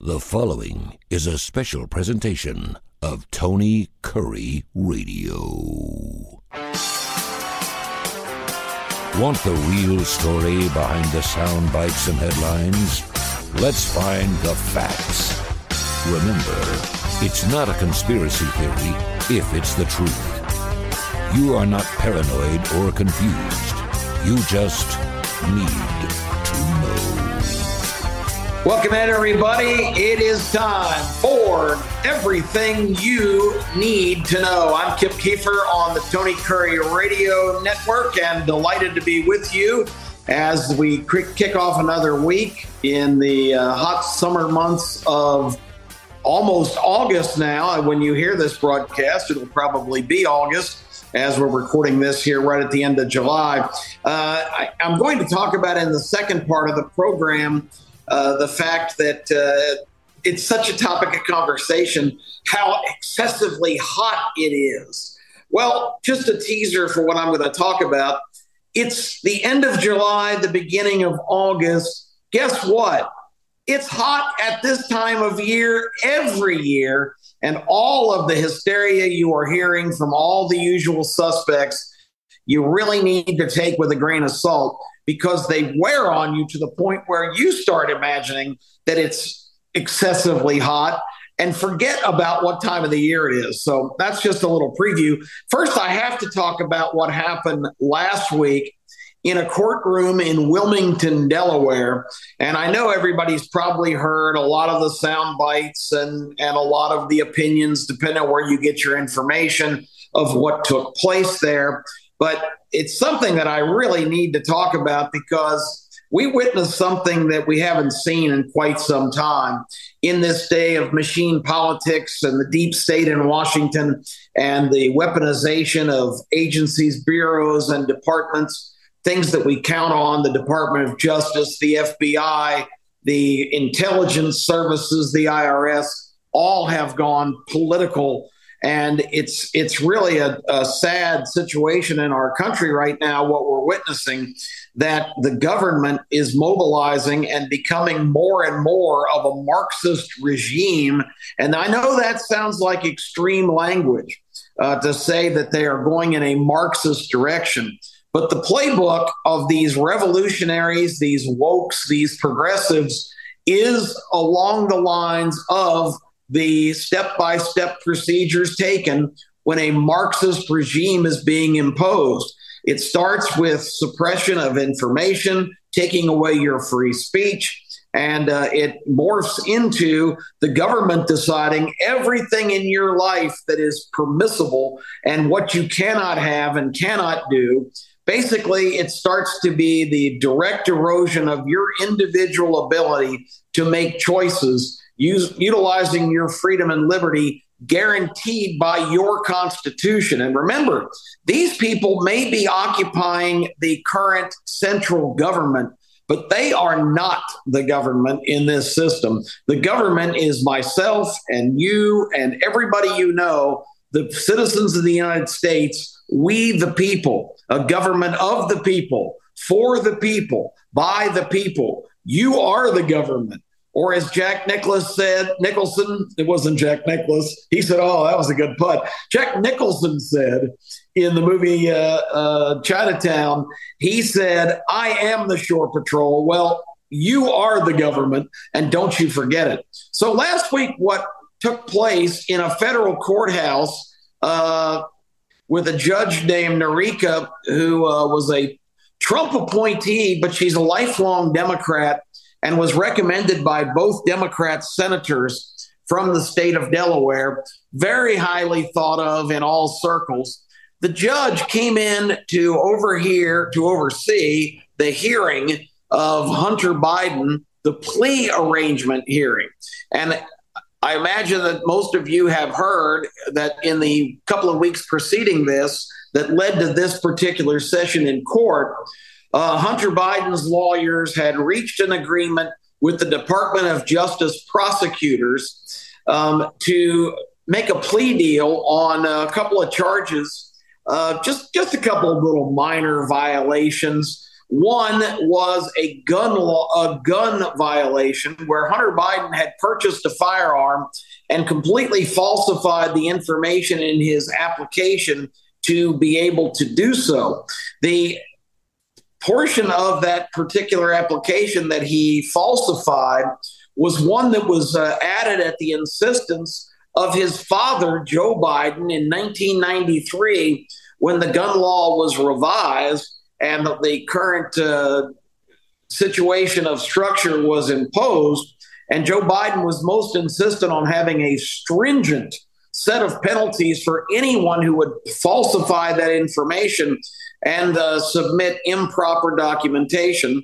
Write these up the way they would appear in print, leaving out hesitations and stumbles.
The following is a special presentation of Tony Curry Radio. Want the real story behind the sound bites and headlines? Let's find the facts. Remember, it's not a conspiracy theory if it's the truth. You are not paranoid or confused. You just need to know. Welcome in, everybody. It is time for Everything You Need to Know. I'm Kip Keefer on the Tony Curry Radio Network and delighted to be with you as we kick off another week in the hot summer months of almost August now. When you hear this broadcast, it'll probably be August as we're recording this here right at the end of July. I'm going to talk about in the second part of the program the fact that it's such a topic of conversation, how excessively hot it is. Well, just a teaser for what I'm going to talk about. It's the end of July, the beginning of August. Guess what? It's hot at this time of year every year, and all of the hysteria you are hearing from all the usual suspects, you really need to take with a grain of salt, because they wear on you to the point where you start imagining that it's excessively hot and forget about what time of the year it is. So that's just a little preview. First, I have to talk about what happened last week in a courtroom in Wilmington, Delaware. And I know everybody's probably heard a lot of the sound bites and a lot of the opinions, depending on where you get your information, of what took place there. But it's something that I really need to talk about because we witnessed something that we haven't seen in quite some time in this day of machine politics and the deep state in Washington and the weaponization of agencies, bureaus, and departments, things that we count on: the Department of Justice, the FBI, the intelligence services, the IRS, all have gone political. And it's really a sad situation in our country right now, what we're witnessing, that the government is mobilizing and becoming more and more of a Marxist regime. And I know that sounds like extreme language to say that they are going in a Marxist direction. But the playbook of these revolutionaries, these wokes, these progressives is along the lines of the step-by-step procedures taken when a Marxist regime is being imposed. It starts with suppression of information, taking away your free speech, and it morphs into the government deciding everything in your life that is permissible and what you cannot have and cannot do. Basically, it starts to be the direct erosion of your individual ability to make choices, utilizing your freedom and liberty guaranteed by your Constitution. And remember, these people may be occupying the current central government, but they are not the government in this system. The government is myself and you and everybody you know, the citizens of the United States, we the people, a government of the people, for the people, by the people. You are the government. Or as Jack Nicholson, it wasn't Jack Nicklaus. He said, oh, that was a good putt. Jack Nicholson said in the movie Chinatown, he said, I am the Shore Patrol. Well, you are the government, and don't you forget it. So last week, what took place in a federal courthouse with a judge named Narika, who was a Trump appointee, but she's a lifelong Democrat, and was recommended by both Democrat senators from the state of Delaware, very highly thought of in all circles. The judge came in to oversee the hearing of Hunter Biden, the plea arrangement hearing. And I imagine that most of you have heard that in the couple of weeks preceding this, that led to this particular session in court, Hunter Biden's lawyers had reached an agreement with the Department of Justice prosecutors to make a plea deal on a couple of charges, just a couple of little minor violations. One was a gun violation where Hunter Biden had purchased a firearm and completely falsified the information in his application to be able to do so. The portion of that particular application that he falsified was one that was added at the insistence of his father, Joe Biden, in 1993 when the gun law was revised and the current situation of structure was imposed. And Joe Biden was most insistent on having a stringent set of penalties for anyone who would falsify that information and submit improper documentation.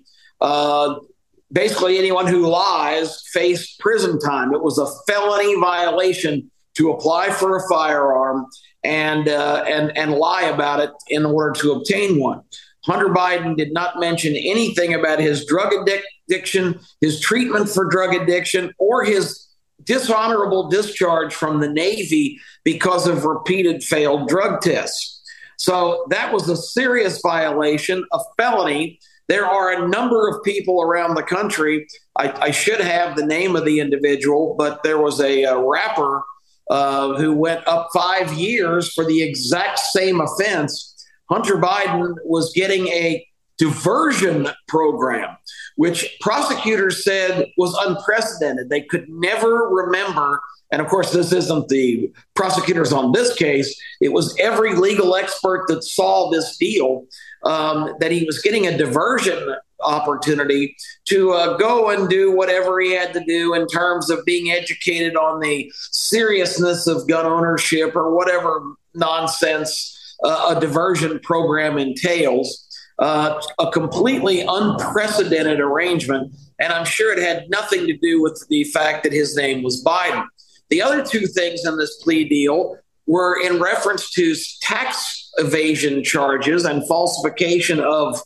Basically, anyone who lies faced prison time. It was a felony violation to apply for a firearm and lie about it in order to obtain one. Hunter Biden did not mention anything about his drug addiction, his treatment for drug addiction, or his dishonorable discharge from the Navy because of repeated failed drug tests. So that was a serious violation, a felony. There are a number of people around the country. I should have the name of the individual, but there was a rapper who went up 5 years for the exact same offense. Hunter Biden was getting a diversion program, which prosecutors said was unprecedented. They could never remember. And of course, this isn't the prosecutors on this case. It was every legal expert that saw this deal, that he was getting a diversion opportunity to go and do whatever he had to do in terms of being educated on the seriousness of gun ownership or whatever nonsense a diversion program entails. A completely unprecedented arrangement. And I'm sure it had nothing to do with the fact that his name was Biden. The other two things in this plea deal were in reference to tax evasion charges and falsification of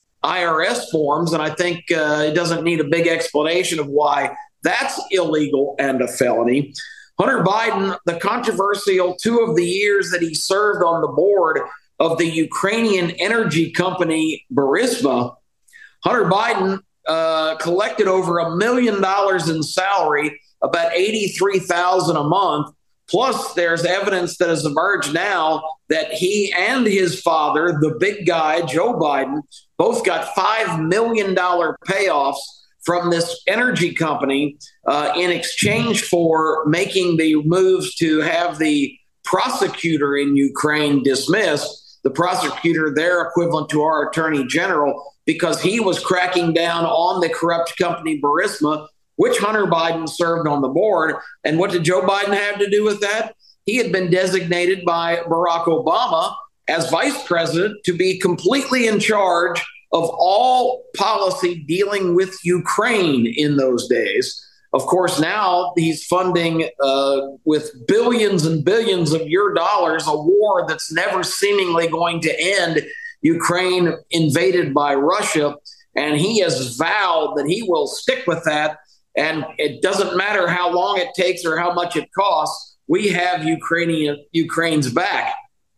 IRS forms. And I think it doesn't need a big explanation of why that's illegal and a felony. Hunter Biden, the controversial 2 of the years that he served on the board of the Ukrainian energy company Burisma, Hunter Biden collected over $1 million in salary, about $83,000 a month. Plus, there's evidence that has emerged now that he and his father, the big guy, Joe Biden, both got $5 million payoffs from this energy company in exchange for making the moves to have the prosecutor in Ukraine dismissed. The prosecutor there equivalent to our attorney general, because he was cracking down on the corrupt company Burisma, which Hunter Biden served on the board. And what did Joe Biden have to do with that? He had been designated by Barack Obama as vice president to be completely in charge of all policy dealing with Ukraine in those days. Of course, now he's funding with billions and billions of your dollars a war that's never seemingly going to end. Ukraine invaded by Russia, and he has vowed that he will stick with that. And it doesn't matter how long it takes or how much it costs. We have Ukraine's back.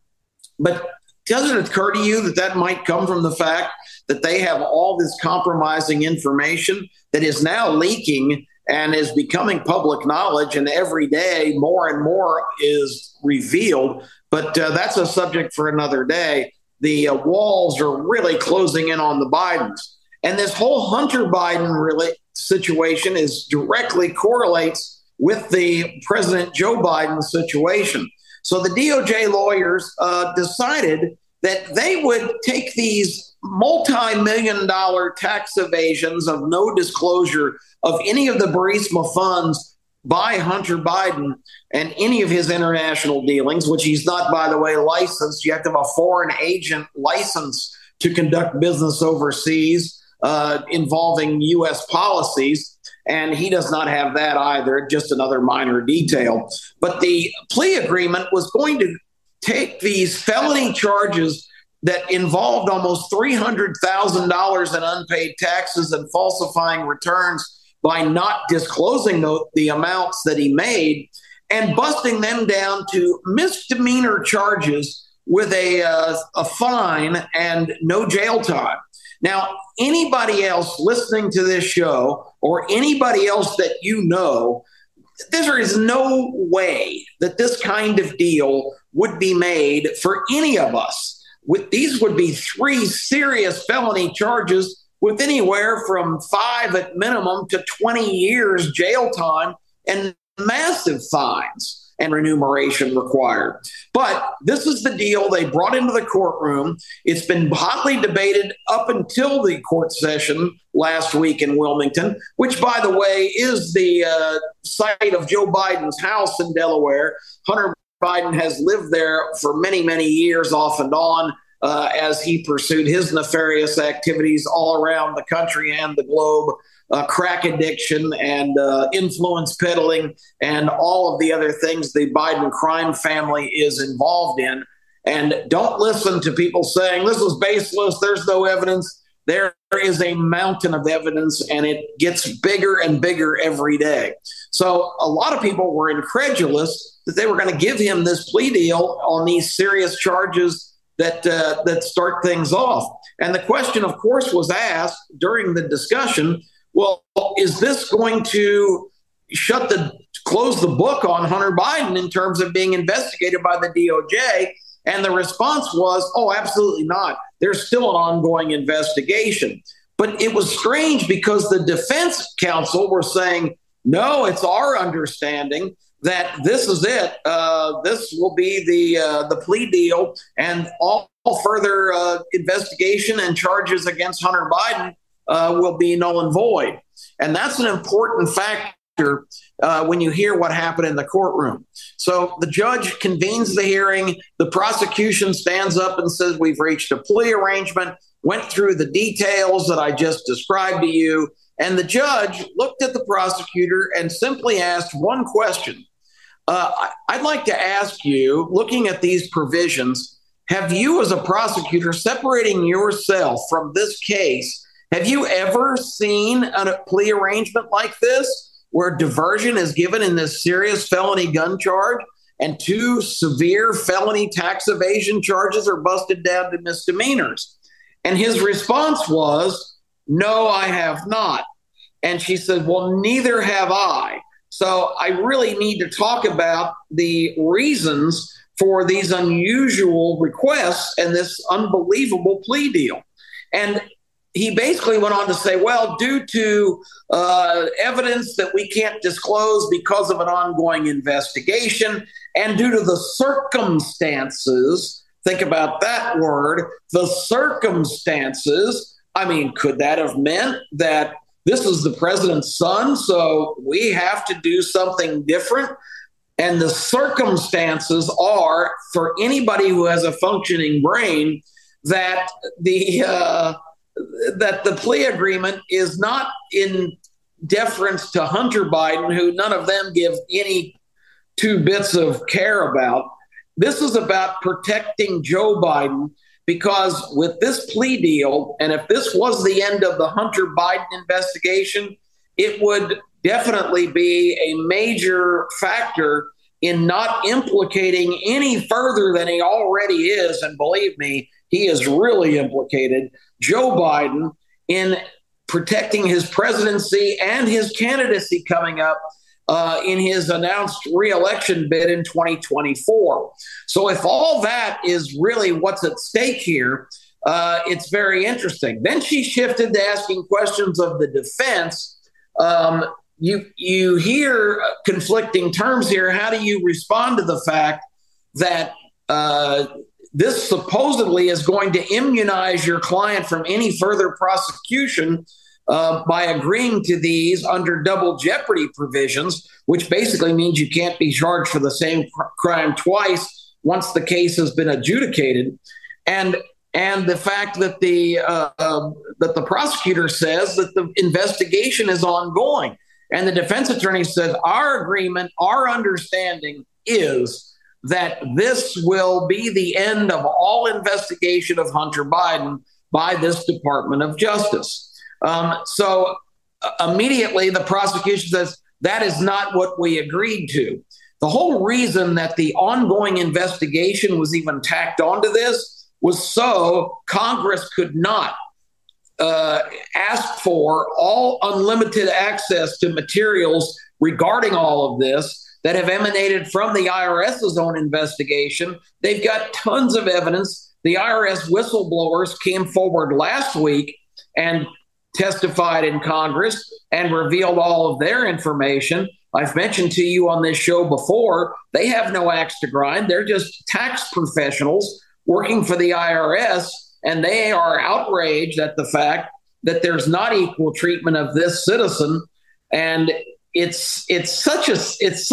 But doesn't it occur to you that that might come from the fact that they have all this compromising information that is now leaking and is becoming public knowledge, and every day more and more is revealed? But that's a subject for another day. The walls are really closing in on the Bidens. And this whole Hunter Biden situation is directly correlates with the President Joe Biden situation. So the DOJ lawyers decided that they would take these multi-million-dollar tax evasions of no disclosure of any of the Burisma funds by Hunter Biden and any of his international dealings, which he's not, by the way, licensed. You have to have a foreign agent license to conduct business overseas involving U.S. policies. And he does not have that either, just another minor detail. But the plea agreement was going to take these felony charges that involved almost $300,000 in unpaid taxes and falsifying returns by not disclosing the amounts that he made, and busting them down to misdemeanor charges with a fine and no jail time. Now, anybody else listening to this show or anybody else that you know, there is no way that this kind of deal would be made for any of us. These would be 3 serious felony charges with anywhere from 5 at minimum to 20 years jail time and massive fines and remuneration required. But this is the deal they brought into the courtroom. It's been hotly debated up until the court session last week in Wilmington, which, by the way, is the site of Joe Biden's house in Delaware. Hunter Biden has lived there for many, many years off and on as he pursued his nefarious activities all around the country and the globe. Crack addiction and influence peddling and all of the other things the Biden crime family is involved in. And don't listen to people saying this is baseless, there's no evidence. There is a mountain of evidence, and it gets bigger and bigger every day. So a lot of people were incredulous that they were going to give him this plea deal on these serious charges that start things off. And the question, of course, was asked during the discussion, well, is this going to close the book on Hunter Biden in terms of being investigated by the DOJ? And the response was, oh, absolutely not. There's still an ongoing investigation. But it was strange because the defense counsel were saying, no, it's our understanding that this is it. This will be the plea deal, and all further investigation and charges against Hunter Biden will be null and void. And that's an important factor when you hear what happened in the courtroom. So the judge convenes the hearing. The prosecution stands up and says, we've reached a plea arrangement, went through the details that I just described to you. And the judge looked at the prosecutor and simply asked one question. I'd like to ask you, looking at these provisions, have you as a prosecutor separating yourself from this case, have you ever seen a plea arrangement like this where diversion is given in this serious felony gun charge and 2 severe felony tax evasion charges are busted down to misdemeanors? And his response was, no, I have not. And she said, well, neither have I. So I really need to talk about the reasons for these unusual requests and this unbelievable plea deal. And he basically went on to say, well, due to evidence that we can't disclose because of an ongoing investigation and due to the circumstances, think about that word, the circumstances, I mean, could that have meant that this is the president's son, so we have to do something different? And the circumstances are, for anybody who has a functioning brain, that the plea agreement is not in deference to Hunter Biden, who none of them give any 2 bits of care about. This is about protecting Joe Biden, because with this plea deal, and if this was the end of the Hunter Biden investigation, it would definitely be a major factor in not implicating any further than he already is. And believe me, he is really implicated, Joe Biden, in protecting his presidency and his candidacy coming up in his announced reelection bid in 2024. So if all that is really what's at stake here, it's very interesting. Then she shifted to asking questions of the defense. You hear conflicting terms here. How do you respond to the fact that this supposedly is going to immunize your client from any further prosecution by agreeing to these under double jeopardy provisions, which basically means you can't be charged for the same crime twice once the case has been adjudicated, and the fact that the prosecutor says that the investigation is ongoing, and the defense attorney says our agreement, our understanding is that this will be the end of all investigation of Hunter Biden by this Department of Justice. So immediately the prosecution says that is not what we agreed to. The whole reason that the ongoing investigation was even tacked onto this was so Congress could not asked for all unlimited access to materials regarding all of this that have emanated from the IRS's own investigation. They've got tons of evidence. The IRS whistleblowers came forward last week and testified in Congress and revealed all of their information. I've mentioned to you on this show before, they have no axe to grind. They're just tax professionals working for the IRS, and they are outraged at the fact that there's not equal treatment of this citizen. And it's such a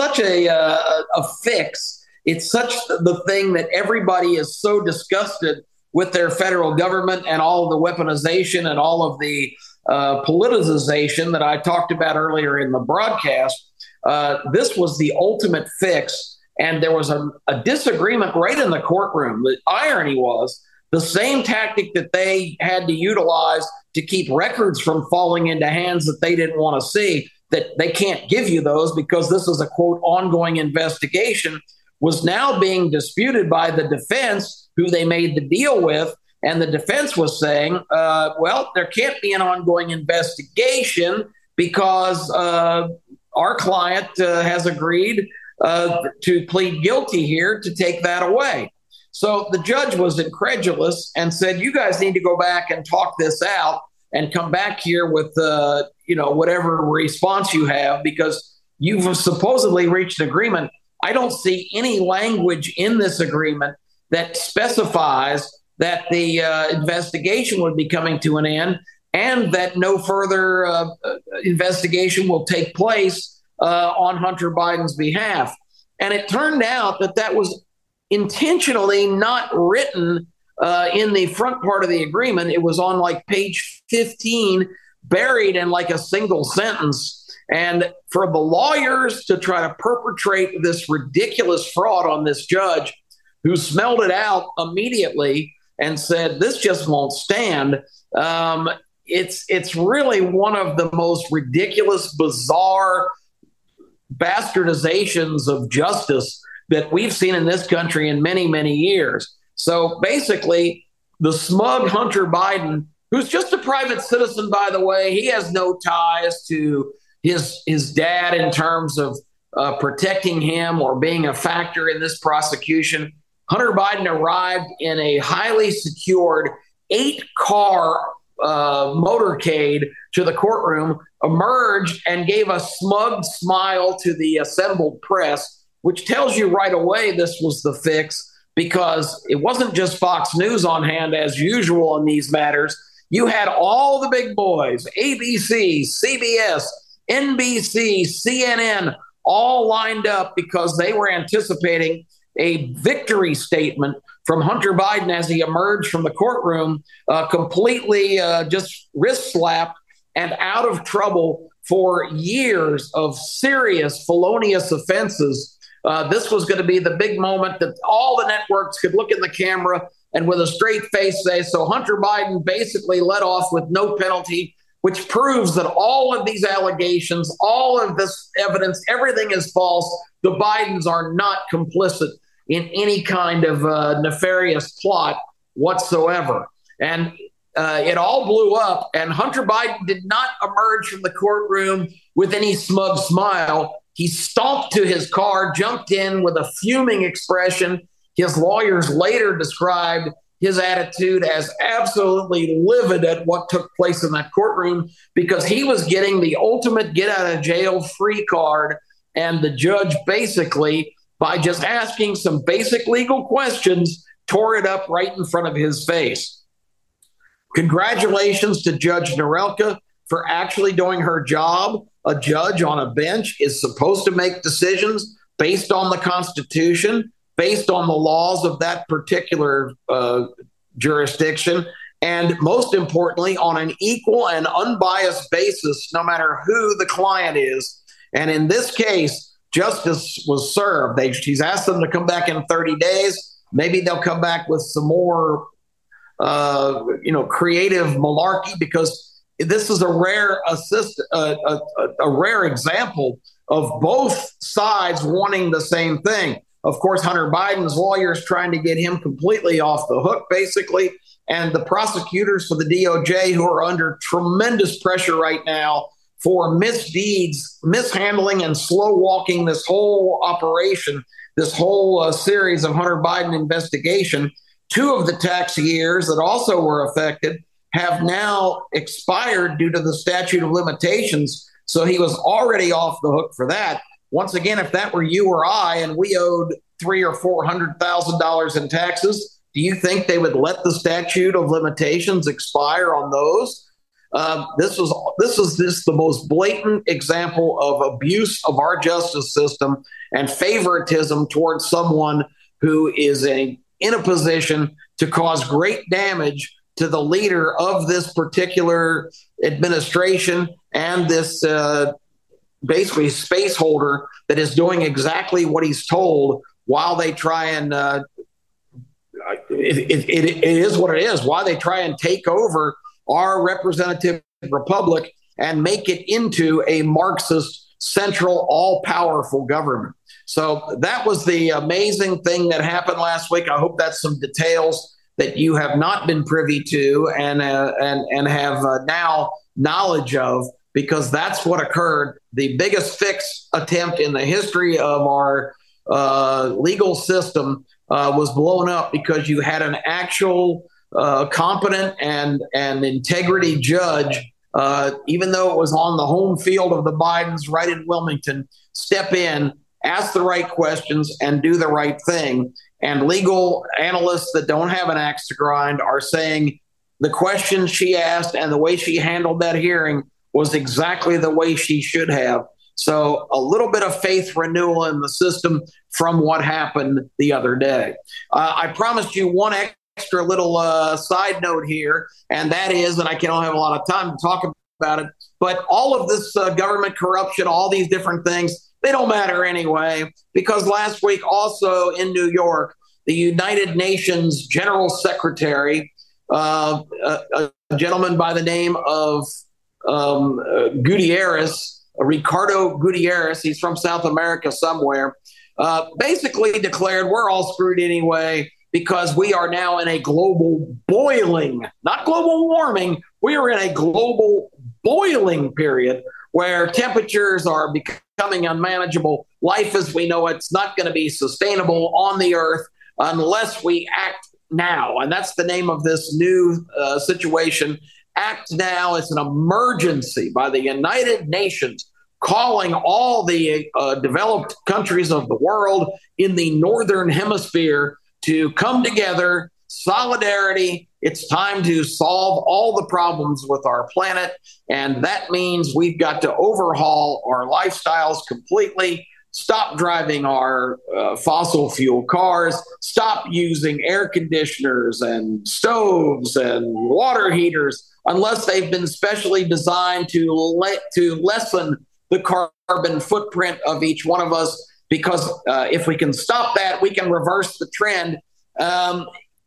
fix. It's such the thing that everybody is so disgusted with their federal government and all of the weaponization and all of the politicization that I talked about earlier in the broadcast. This was the ultimate fix, and there was a disagreement right in the courtroom. The irony was the same tactic that they had to utilize to keep records from falling into hands that they didn't want to see, that they can't give you those because this is a, quote, ongoing investigation, was now being disputed by the defense, who they made the deal with. And the defense was saying, well, there can't be an ongoing investigation because our client has agreed to plead guilty here to take that away. So the judge was incredulous and said, you guys need to go back and talk this out and come back here with, whatever response you have, because you've supposedly reached an agreement. I don't see any language in this agreement that specifies that the investigation would be coming to an end and that no further investigation will take place on Hunter Biden's behalf. And it turned out that that was intentionally not written in the front part of the agreement. It was on like page 15, buried in like a single sentence. And for the lawyers to try to perpetrate this ridiculous fraud on this judge, who smelled it out immediately and said, this just won't stand. It's really one of the most ridiculous, bizarre bastardizations of justice that we've seen in this country in many, many years. So basically, the smug Hunter Biden, who's just a private citizen, by the way, he has no ties to his dad in terms of protecting him or being a factor in this prosecution. Hunter Biden arrived in a highly secured 8-car motorcade to the courtroom, emerged and gave a smug smile to the assembled press, which tells you right away this was the fix, because it wasn't just Fox News on hand as usual on these matters. You had all the big boys, ABC, CBS, NBC, CNN, all lined up because they were anticipating a victory statement from Hunter Biden as he emerged from the courtroom, completely just wrist slapped and out of trouble for years of serious felonious offenses. This was going to be the big moment that all the networks could look in the camera and with a straight face say, so Hunter Biden basically let off with no penalty, which proves that all of these allegations, all of this evidence, everything is false. The Bidens are not complicit in any kind of nefarious plot whatsoever. And it all blew up, and Hunter Biden did not emerge from the courtroom with any smug smile. He stomped to his car, jumped in with a fuming expression. His lawyers later described his attitude as absolutely livid at what took place in that courtroom, because he was getting the ultimate get out of jail free card. And the judge basically, by just asking some basic legal questions, tore it up right in front of his face. Congratulations to Judge Norelka for actually doing her job. A judge on a bench is supposed to make decisions based on the Constitution, based on the laws of that particular jurisdiction, and most importantly, on an equal and unbiased basis, no matter who the client is. And in this case, justice was served. She's asked them to come back in 30 days. Maybe they'll come back with some more, creative malarkey, because this is a rare a rare example of both sides wanting the same thing. Of course, Hunter Biden's lawyers trying to get him completely off the hook, basically, and the prosecutors for the DOJ, who are under tremendous pressure right now for misdeeds, mishandling, and slow walking this whole operation, this whole series of Hunter Biden investigation. 2 of the tax years that also were affected have now expired due to the statute of limitations. So he was already off the hook for that. Once again, if that were you or I and we owed $300,000 or $400,000 in taxes, do you think they would let the statute of limitations expire on those? This is the most blatant example of abuse of our justice system and favoritism towards someone who is in a position to cause great damage to the leader of this particular administration and this basically space holder that is doing exactly what he's told while they try and it is what it is, while they try and take over our representative republic and make it into a Marxist central all-powerful government. So that was the amazing thing that happened last week. I hope that's some details that you have not been privy to and have now knowledge of, because that's what occurred. The biggest fix attempt in the history of our legal system was blown up because you had an actual competent and integrity judge, even though it was on the home field of the Bidens right in Wilmington, step in, ask the right questions, and do the right thing. And legal analysts that don't have an axe to grind are saying the questions she asked and the way she handled that hearing was exactly the way she should have. So a little bit of faith renewal in the system from what happened the other day. I promised you one extra little side note here, and that is, and I don't have a lot of time to talk about it, but all of this government corruption, all these different things, they don't matter anyway, because last week also in New York, the United Nations General Secretary, a gentleman by the name of Gutierrez, Ricardo Gutierrez, he's from South America somewhere, basically declared we're all screwed anyway because we are now in a global boiling, not global warming, we are in a global boiling period where temperatures are becoming unmanageable. Life as we know it's not going to be sustainable on the earth unless we act now. And that's the name of this new situation. Act Now. It's an emergency by the United Nations calling all the developed countries of the world in the Northern Hemisphere to come together, solidarity. It's time to solve all the problems with our planet. And that means we've got to overhaul our lifestyles completely, stop driving our fossil fuel cars, stop using air conditioners and stoves and water heaters unless they've been specially designed to lessen the carbon footprint of each one of us. Because if we can stop that, we can reverse the trend. By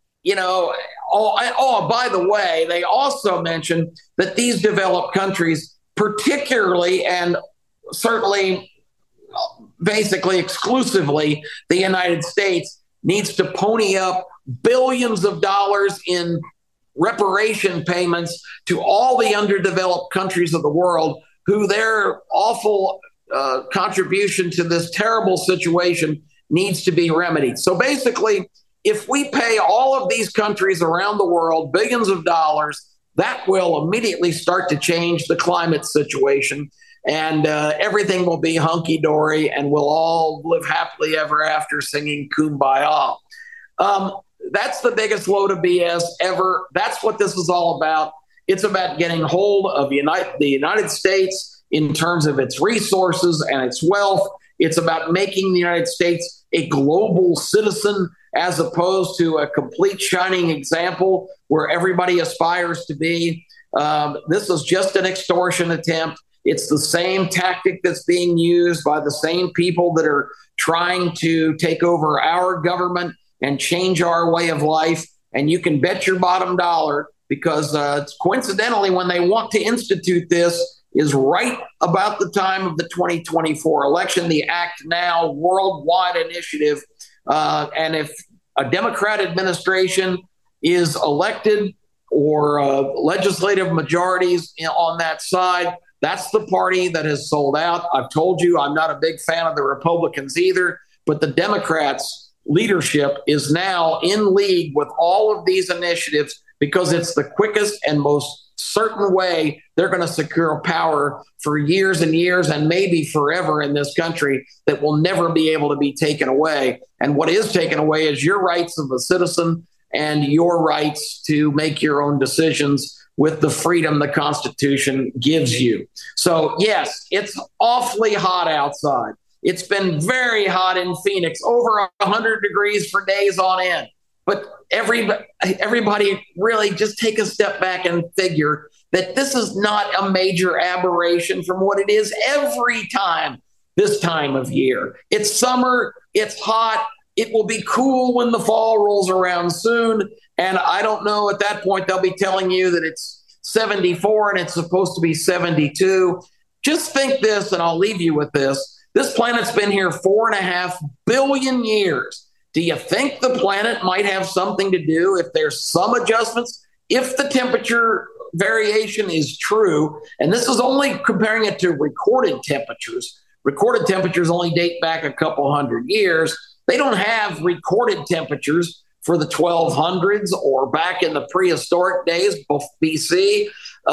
the way, they also mentioned that these developed countries, particularly and certainly basically exclusively the United States, needs to pony up billions of dollars in reparation payments to all the underdeveloped countries of the world who their awful contribution to this terrible situation needs to be remedied. So basically, if we pay all of these countries around the world billions of dollars, that will immediately start to change the climate situation, and everything will be hunky-dory, and we'll all live happily ever after singing Kumbaya. That's the biggest load of BS ever. That's what this is all about. It's about getting hold of the United States in terms of its resources and its wealth. It's about making the United States a global citizen as opposed to a complete shining example where everybody aspires to be. This is just an extortion attempt. It's the same tactic that's being used by the same people that are trying to take over our government and change our way of life. And you can bet your bottom dollar, because coincidentally, when they want to institute this is right about the time of the 2024 election, the Act Now worldwide initiative. And if a Democrat administration is elected or legislative majorities on that side, that's the party that has sold out. I've told you I'm not a big fan of the Republicans either, but the Democrats' leadership is now in league with all of these initiatives because it's the quickest and most certain way they're going to secure power for years and years and maybe forever in this country that will never be able to be taken away. And what is taken away is your rights of a citizen and your rights to make your own decisions with the freedom the Constitution gives you. So, yes, it's awfully hot outside. It's been very hot in Phoenix, over 100 degrees for days on end. But everybody really just take a step back and figure that this is not a major aberration from what it is every time this time of year. It's summer, it's hot, it will be cool when the fall rolls around soon. And I don't know, at that point, they'll be telling you that it's 74 and it's supposed to be 72. Just think this, and I'll leave you with this. This planet's been here 4.5 billion years. Do you think the planet might have something to do if there's some adjustments? If the temperature variation is true, and this is only comparing it to recorded temperatures. Recorded temperatures only date back a couple hundred years. They don't have recorded temperatures for the 1200s or back in the prehistoric days, BC.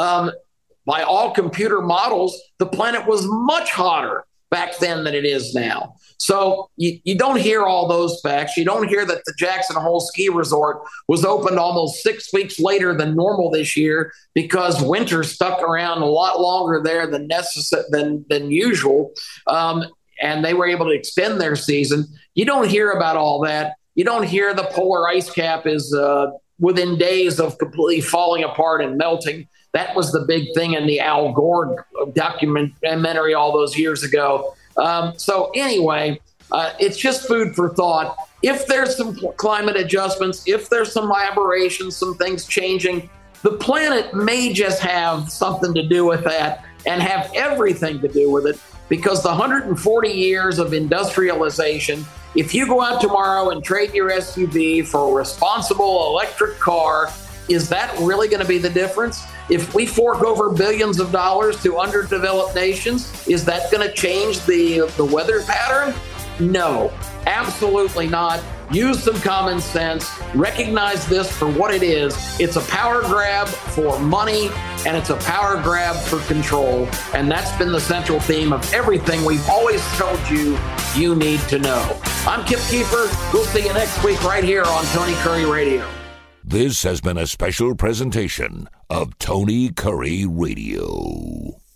By all computer models, the planet was much hotter back then than it is now. So you don't hear all those facts. You don't hear that the Jackson Hole Ski Resort was opened almost 6 weeks later than normal this year because winter stuck around a lot longer there than usual, and they were able to extend their season. You don't hear about all that. You don't hear the polar ice cap is within days of completely falling apart and melting. That was the big thing in the Al Gore documentary all those years ago. So anyway, it's just food for thought. If there's some climate adjustments, if there's some aberrations, some things changing, the planet may just have something to do with that and have everything to do with it, because the 140 years of industrialization, if you go out tomorrow and trade your SUV for a responsible electric car, is that really going to be the difference? If we fork over billions of dollars to underdeveloped nations, is that going to change the weather pattern? No, absolutely not. Use some common sense. Recognize this for what it is. It's a power grab for money, and it's a power grab for control. And that's been the central theme of everything we've always told you you need to know. I'm Kip Keefer. We'll see you next week right here on Tony Curry Radio. This has been a special presentation of Tony Curry Radio.